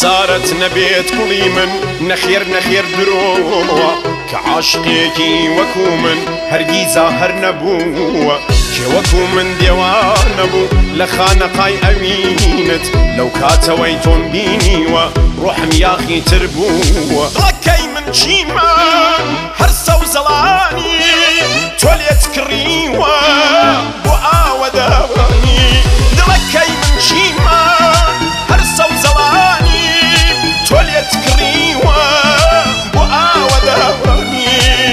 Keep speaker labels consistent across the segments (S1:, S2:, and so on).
S1: خسارت نبيت كلي من نخير دروا كعاشقيكي وكو من هرگيزا هر نبوا كي وكو من ديوان نبو لخانقاي امينت لو كاتويتون بيني وروحم ياخي تربوا لكي من جيما هرسا وزلاني توليت كريوا وآوى داواني لكي من جيما هرسا وزلاني توليت كريوا وآوى داواني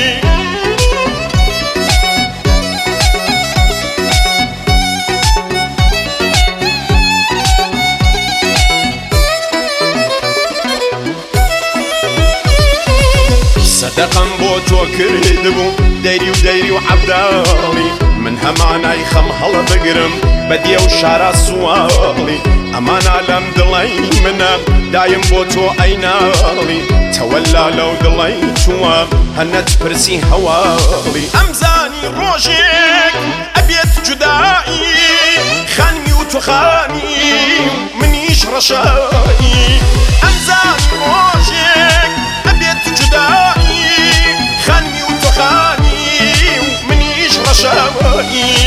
S1: صدقا بوتو كردبو ديري وعبدالي من هماناي خم هلا بقرم بدي وشارع سوالي امانا لم دلي منا دايم بوتو اينالي تولى لو دلي توا هنت برسي هوالي امزاني روجك ابيت جدائي خانمي وتخاني منيش رشائي امزاني روجك ابيت جدائي خانمي وتخاني ومنيش رشائي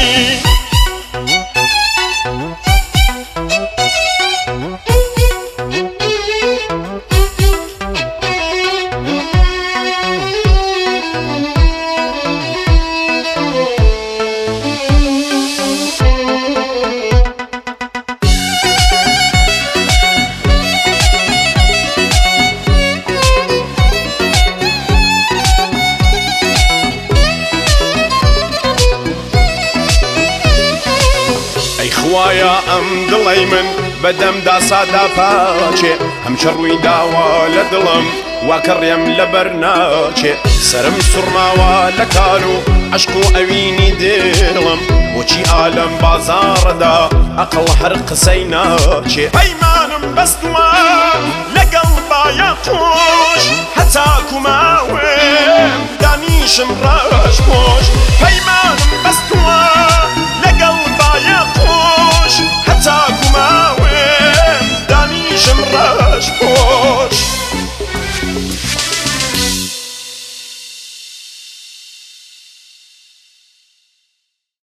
S1: خوايا ام دلي من بدم دا صادا باچه هم شروي داوا لدلم وكريم لبرناچه سرم سرما لكالو عشقو اويني دلم وچي عالم بازار دا اقل حرق سيناچه ايمانم بستوا لقلبا يقوش هتاكو ماوي دانيشم راش بوش ايمانم بستوا